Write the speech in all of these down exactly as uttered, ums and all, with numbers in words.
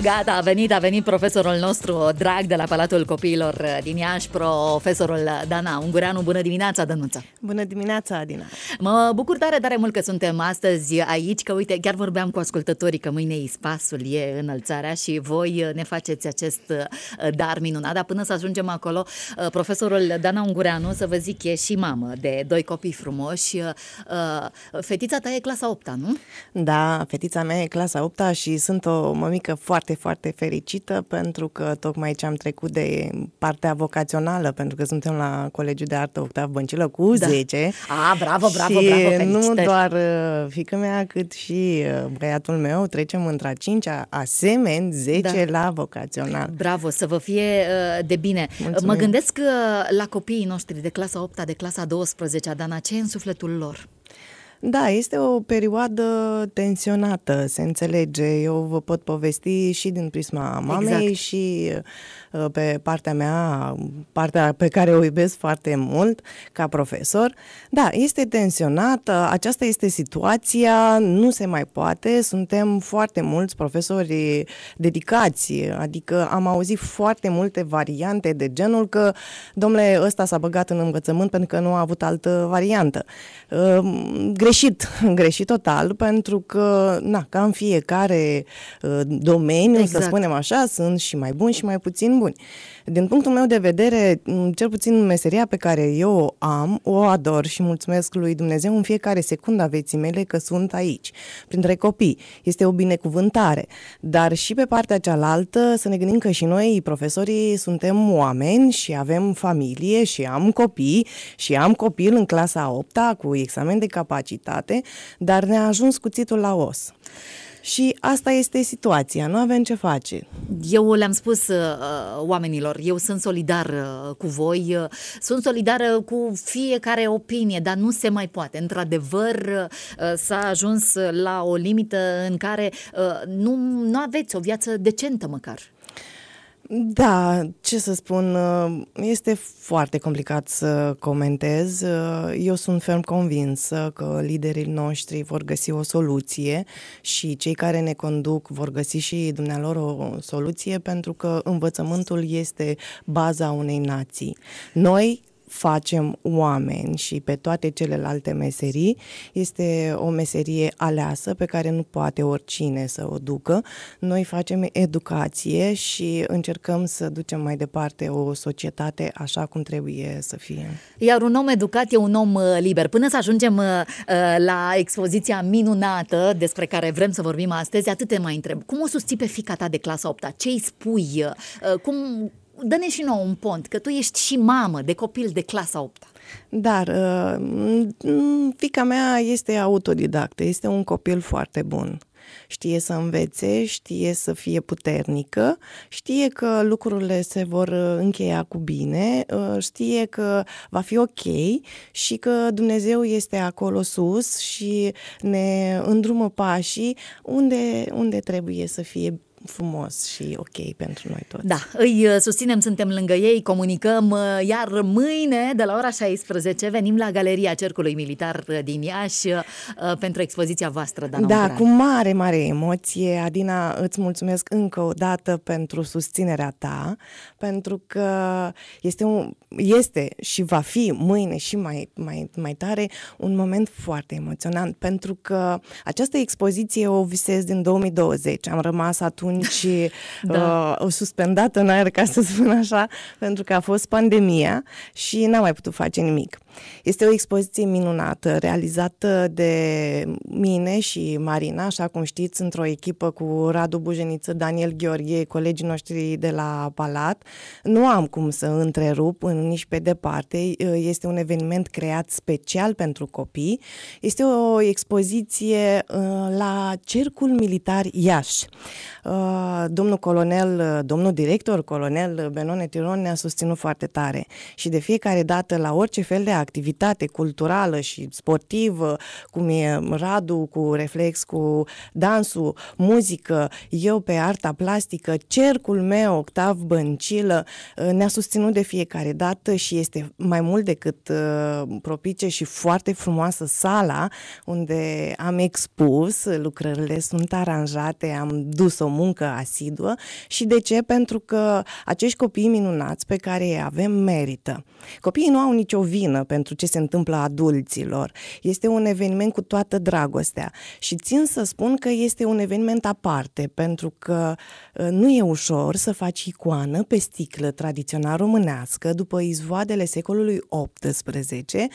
Gata, a venit, a venit profesorul nostru drag de la Palatul Copiilor din Iași, profesorul Dana Ungureanu. Bună dimineața, Dănuța! Bună dimineața, Adina! Mă bucur tare, tare mult că suntem astăzi aici, că uite, chiar vorbeam cu ascultătorii că mâine ispasul e înălțarea și voi ne faceți acest dar minunat, dar până să ajungem acolo, profesorul Dana Ungureanu, să vă zic, e și mamă de doi copii frumoși. Fetița ta e clasa opta, nu? Da, fetița mea e clasa opta și sunt o mămică foarte, foarte fericită pentru că tocmai ce am trecut de partea vocațională, pentru că suntem la Colegiul de Artă Octav Băncilă cu da. zece. A, bravo, bravo, și bravo, felicitări! nu doar fiica mea, cât și băiatul meu, trecem într-a cincea, asemeni, zece da. la vocațional. Bravo, să vă fie de bine. Mulțumim. Mă gândesc la copiii noștri de clasa opta, de clasa a douăsprezecea, Dana, ce e în sufletul lor? Da, este o perioadă tensionată, se înțelege. Eu vă pot povesti și din prisma mamei exact. și pe partea mea, partea pe care o iubesc foarte mult ca profesor. Da, este tensionată, aceasta este situația, nu se mai poate, suntem foarte mulți profesori dedicați, adică am auzit foarte multe variante de genul că, domnule, ăsta s-a băgat în învățământ pentru că nu a avut altă variantă. Greșit, greșit total, pentru că, na, ca în fiecare domeniu, exact. să spunem așa, sunt și mai buni și mai puțin buni. Din punctul meu de vedere, cel puțin meseria pe care eu o am, o ador și mulțumesc lui Dumnezeu în fiecare secundă a vieții mele că sunt aici, printre copii. Este o binecuvântare. Dar și pe partea cealaltă să ne gândim că și noi, profesorii, suntem oameni și avem familie și am copii și am copil în clasa a opta cu examen de capacitate, dar ne-a ajuns cuțitul la os. Și asta este situația, nu avem ce face. Eu le-am spus uh, oamenilor, eu sunt solidar uh, cu voi, uh, sunt solidară cu fiecare opinie, dar nu se mai poate. Într-adevăr, uh, s-a ajuns la o limită în care uh, nu, nu aveți o viață decentă măcar. Da, ce să spun, este foarte complicat să comentez. Eu sunt ferm convinsă că liderii noștri vor găsi o soluție și cei care ne conduc vor găsi și dumnealor o soluție, pentru că învățământul este baza unei nații. Noi facem oameni și pe toate celelalte meserii este o meserie aleasă pe care nu poate oricine să o ducă. Noi facem educație și încercăm să ducem mai departe o societate așa cum trebuie să fie. Iar un om educat e un om liber. Până să ajungem la expoziția minunată despre care vrem să vorbim astăzi, atât te mai întreb. Cum o susții pe fiica ta de clasa opta? Ce îi spui? Cum... Dă-ne și nouă un pont, că tu ești și mamă de copil de clasa opta. Dar uh, fiica mea este autodidactă, este un copil foarte bun. Știe să învețe, știe să fie puternică, știe că lucrurile se vor încheia cu bine, știe că va fi ok și că Dumnezeu este acolo sus și ne îndrumă pașii unde, unde trebuie să fie frumos și ok pentru noi toți. Da, îi susținem, suntem lângă ei, comunicăm, iar mâine de la ora șaisprezece venim la Galeria Cercului Militar din Iași pentru expoziția voastră, Dana Da, Ungureanu. cu mare, mare emoție. Adina, îți mulțumesc încă o dată pentru susținerea ta, pentru că este, un, este și va fi mâine și mai, mai, mai tare un moment foarte emoționant, pentru că această expoziție o visez din două mii douăzeci. Am rămas atunci și da. uh, suspendat în aer, ca să spun așa, pentru că a fost pandemia și n-am mai putut face nimic. Este o expoziție minunată, realizată de mine și Marina, așa cum știți, într-o echipă cu Radu Bujeniță, Daniel Gheorghe, colegii noștri de la Palat. Nu am cum să întrerup nici pe departe. Este un eveniment creat special pentru copii. Este o expoziție la Cercul Militar Iași. Domnul colonel, domnul director, colonel Benone Tiron ne-a susținut foarte tare și de fiecare dată la orice fel de activitate culturală și sportivă, cum e Radu cu reflex, cu dansul, muzică, eu pe arta plastică, cercul meu, Octav Băncilă, ne-a susținut de fiecare dată și este mai mult decât propice și foarte frumoasă sala unde am expus, lucrările sunt aranjate, am dus o muncă asiduă. Și de ce? Pentru că acești copii minunați pe care îi avem merită. Copiii nu au nicio vină pentru ce se întâmplă adulților. Este un eveniment cu toată dragostea și țin să spun că este un eveniment aparte, pentru că nu e ușor să faci icoană pe sticlă tradițional românească după izvoadele secolului optsprezece,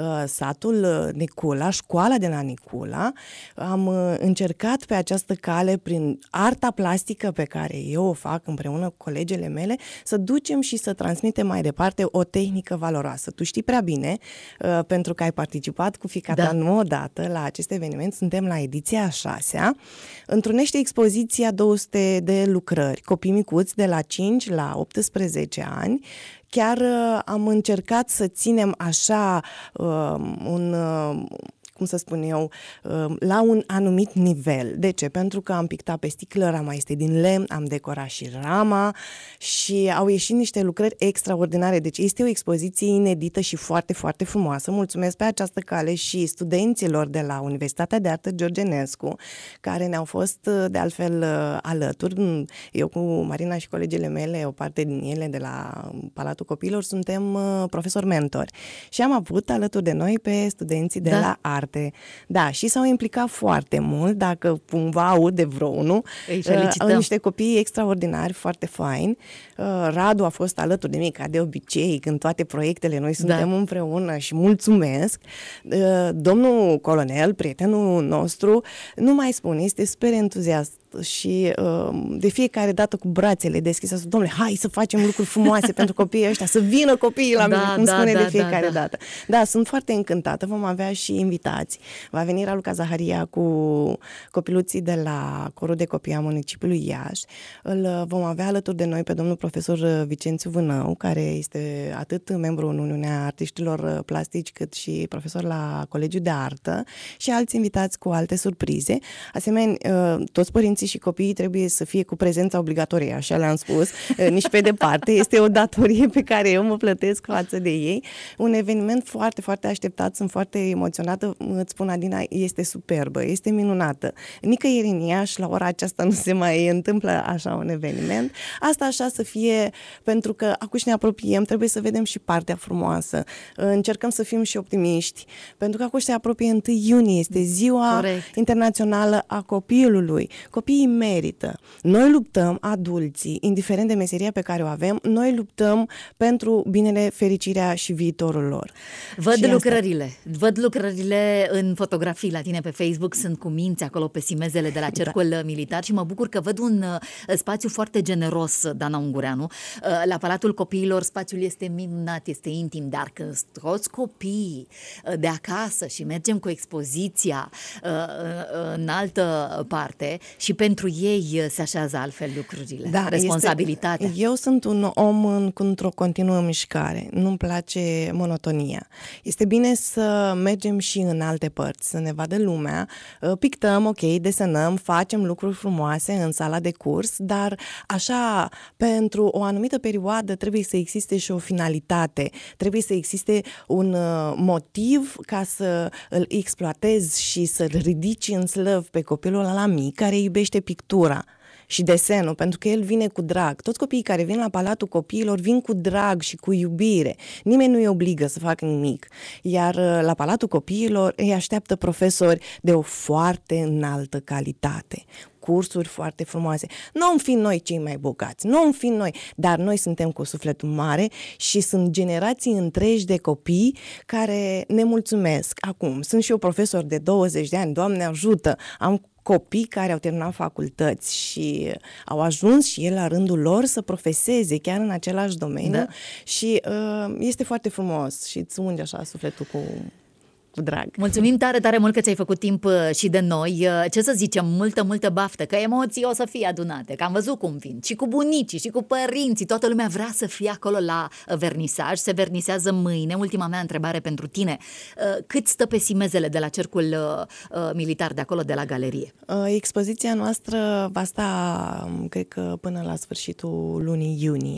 satul Nicula, școala de la Nicula. Am încercat pe această cale, prin arta plastică pe care eu o fac împreună cu colegele mele, să ducem și să transmitem mai departe o tehnică valoroasă. Tu știi prea bine, pentru că ai participat cu fiica ta da. nu odată la acest eveniment, suntem la ediția a șasea, întrunește expoziția două sute de lucrări, copii micuți de la cinci la optsprezece ani. Chiar uh, am încercat să ținem așa uh, un... Uh, cum să spun eu, la un anumit nivel. De ce? Pentru că am pictat pe sticlă, rama este din lemn, am decorat și rama și au ieșit niște lucrări extraordinare. Deci este o expoziție inedită și foarte, foarte frumoasă. Mulțumesc pe această cale și studenților de la Universitatea de Artă George Enescu, care ne-au fost de altfel alături. Eu cu Marina și colegele mele, o parte din ele de la Palatul Copiilor, suntem profesori mentori. Și am avut alături de noi pe studenții de da. la Arte. Da, și s-au implicat foarte mult, dacă cumva aud de vreunul. Îi felicităm. Uh, niște copii extraordinari, foarte faini. Uh, Radu a fost alături de mine, ca de obicei, când toate proiectele noi suntem da. împreună și mulțumesc. Uh, domnul colonel, prietenul nostru, nu mai spun, este super entuziast și uh, de fiecare dată cu brațele deschise, să domnule, hai să facem lucruri frumoase pentru copiii ăștia, să vină copiii la mine, da, cum da, spune da, de fiecare da, da. dată. Da, sunt foarte încântată, vom avea și invitați. Va veni Raluca Zaharia cu copiluții de la Corul de Copii a municipiului Iași. Îl vom avea alături de noi pe domnul profesor Vicențiu Vânău, care este atât membru în Uniunea Artiștilor Plastici, cât și profesor la Colegiul de Artă și alți invitați cu alte surprize. Asemenea, toți părinții și copiii trebuie să fie cu prezența obligatorie, așa le-am spus, nici pe departe. Este o datorie pe care eu mă plătesc față de ei. Un eveniment foarte, foarte așteptat, sunt foarte emoționată, îți spun, Adina, este superbă, este minunată. Nicăieri în Iași, la ora aceasta nu se mai întâmplă așa un eveniment. Asta așa să fie, pentru că acum și ne apropiem, trebuie să vedem și partea frumoasă. Încercăm să fim și optimiști, pentru că acum se apropie întâi iunie, este ziua Corect. internațională a copilului. Copiii merită. Noi luptăm, adulții, indiferent de meseria pe care o avem, noi luptăm pentru binele, fericirea și viitorul lor. Văd și lucrările. Asta... Văd lucrările în fotografii la tine pe Facebook, sunt cu minți acolo pe simezele de la Cercul da. Militar și mă bucur că văd un uh, spațiu foarte generos, Dana Ungureanu. Uh, la Palatul Copiilor spațiul este minunat, este intim, dar când toți copiii uh, de acasă și mergem cu expoziția uh, uh, în altă parte și pentru ei se așează altfel lucrurile, da, responsabilitatea. Este, eu sunt un om în, într-o continuă mișcare, nu-mi place monotonia. Este bine să mergem și în alte părți, să ne vadă lumea, pictăm, ok, desenăm, facem lucruri frumoase în sala de curs, dar așa, pentru o anumită perioadă trebuie să existe și o finalitate, trebuie să existe un motiv ca să îl exploatezi și să-l ridici în slăv pe copilul ăla mic care iubește pictura și desenul, pentru că el vine cu drag. Toți copiii care vin la Palatul Copiilor vin cu drag și cu iubire. Nimeni nu îi obligă să facă nimic. Iar la Palatul Copiilor îi așteaptă profesori de o foarte înaltă calitate. Cursuri foarte frumoase. Nu am fi noi cei mai bogați, nu am fi noi, dar noi suntem cu sufletul mare și sunt generații întregi de copii care ne mulțumesc. Acum, sunt și eu profesor de douăzeci de ani, Doamne ajută, am copii care au terminat facultăți și au ajuns și ele la rândul lor să profeseze chiar în același domeniu da. și uh, este foarte frumos și îți unge așa sufletul cu... cu drag. Mulțumim tare, tare mult că ți-ai făcut timp și de noi. Ce să zicem, multă, multă baftă, că emoții o să fie adunate, că am văzut cum vin, și cu bunicii, și cu părinții, toată lumea vrea să fie acolo la vernisaj, se vernisează mâine. Ultima mea întrebare pentru tine, cât stă pe simezele de la Cercul Militar de acolo, de la galerie? Expoziția noastră va sta, cred că până la sfârșitul lunii iunie.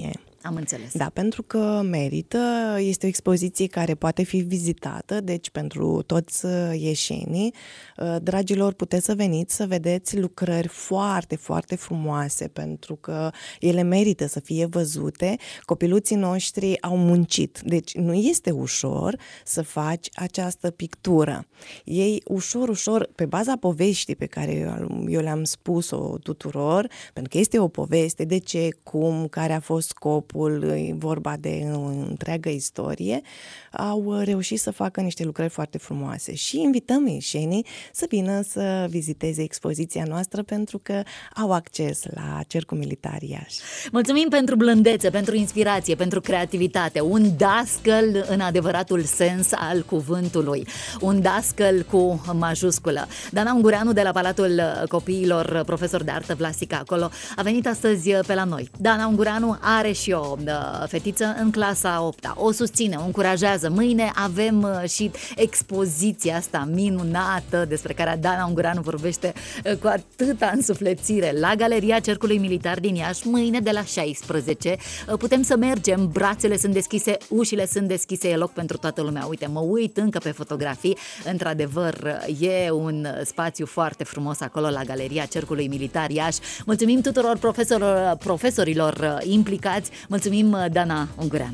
Am înțeles. Da, pentru că merită, este o expoziție care poate fi vizitată, deci pentru toți ieșenii, dragilor, puteți să veniți să vedeți lucrări foarte, foarte frumoase, pentru că ele merită să fie văzute. Copiluții noștri au muncit, deci nu este ușor să faci această pictură. Ei ușor, ușor, pe baza poveștii pe care eu le-am spus-o tuturor, pentru că este o poveste, de ce, cum, care a fost scopul, e vorba de o întreagă istorie, au reușit să facă niște lucrări foarte frumoase și invităm ieșenii să vină să viziteze expoziția noastră pentru că au acces la Cercul Militar Iași. Mulțumim pentru blândețe, pentru inspirație, pentru creativitate, un dascăl în adevăratul sens al cuvântului, un dascăl cu majusculă. Dana Ungureanu de la Palatul Copiilor, profesor de artă plastică acolo, a venit astăzi pe la noi. Dana Ungureanu are și o fetiță în clasa a opta, o susține, o încurajează. Mâine avem și expoziția asta minunată despre care Dana Ungureanu vorbește cu atâta însuflețire la Galeria Cercului Militar din Iași, mâine de la șaisprezece. Putem să mergem, brațele sunt deschise, ușile sunt deschise, e loc pentru toată lumea. Uite, mă uit încă pe fotografii, într-adevăr e un spațiu foarte frumos acolo la Galeria Cercului Militar Iași. Mulțumim tuturor profesorilor, profesorilor implicați, mulțumim Dana Ungureanu.